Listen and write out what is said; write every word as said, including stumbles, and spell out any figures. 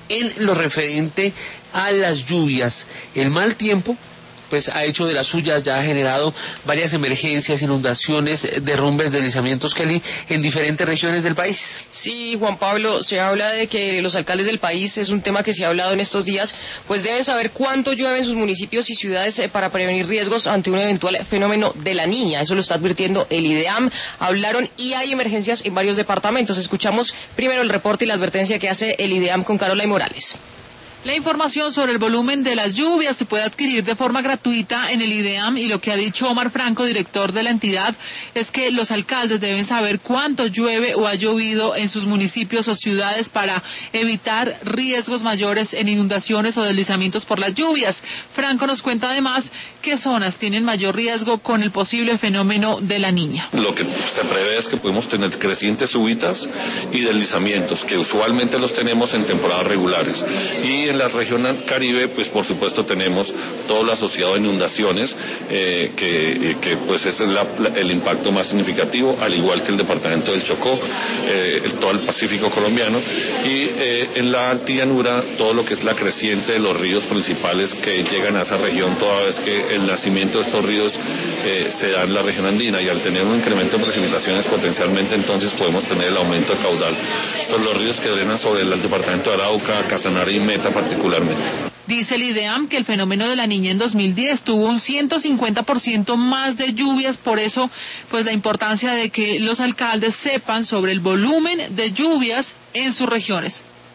en lo referente a las lluvias. El mal tiempo pues ha hecho de las suyas, ya ha generado varias emergencias, inundaciones, derrumbes, deslizamientos, Kelly, en diferentes regiones del país. Sí, Juan Pablo, se habla de que los alcaldes del país, es un tema que se ha hablado en estos días, pues deben saber cuánto llueve en sus municipios y ciudades eh, para prevenir riesgos ante un eventual fenómeno de la Niña. Eso lo está advirtiendo el IDEAM. Hablaron y hay emergencias en varios departamentos. Escuchamos primero el reporte y la advertencia que hace el IDEAM con Carola Morales. La información sobre el volumen de las lluvias se puede adquirir de forma gratuita en el IDEAM, y lo que ha dicho Omar Franco, director de la entidad, es que los alcaldes deben saber cuánto llueve o ha llovido en sus municipios o ciudades para evitar riesgos mayores en inundaciones o deslizamientos por las lluvias. Franco nos cuenta además qué zonas tienen mayor riesgo con el posible fenómeno de la Niña. Lo que se prevé es que podemos tener crecientes súbitas y deslizamientos, que usualmente los tenemos en temporadas regulares. Y en la región Caribe, pues por supuesto tenemos todo lo asociado a inundaciones, eh, que, que pues es la, la, el impacto más significativo, al igual que el departamento del Chocó, eh, el, todo el Pacífico colombiano, y eh, en la altillanura todo lo que es la creciente de los ríos principales que llegan a esa región, toda vez que el nacimiento de estos ríos eh, se da en la región andina, y al tener un incremento de precipitaciones potencialmente entonces podemos tener el aumento de caudal. Son los ríos que drenan sobre el departamento de Arauca, Casanare y Meta particularmente. Dice el IDEAM que el fenómeno de la Niña en dos mil diez tuvo un ciento cincuenta por ciento más de lluvias, por eso pues la importancia de que los alcaldes sepan sobre el volumen de lluvias en sus regiones.